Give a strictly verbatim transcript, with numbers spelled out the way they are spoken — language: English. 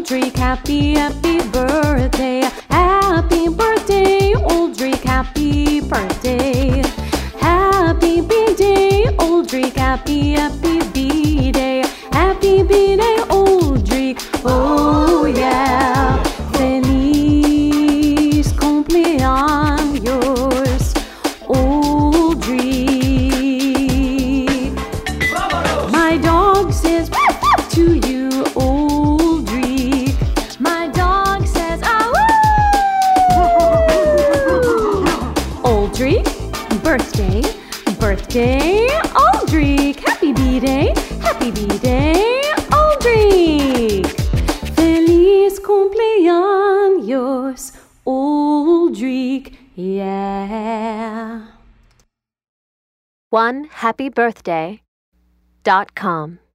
Aldrich, happy, happy birthday. Happy birthday, Aldrich, happy birthday. Happy B-Day, Aldrich, happy, happy B-Day. Happy B-Day, Aldrich, oh yeah. Feliz cumpleaños, Aldrich. My dog says to you, Aldrich. My dog says, ah, woo! Aldrich, birthday, birthday, Aldrich. Happy B-Day, happy B-Day, Aldrich. Feliz cumpleaños, Aldrich, yeah. one happy birthday dot com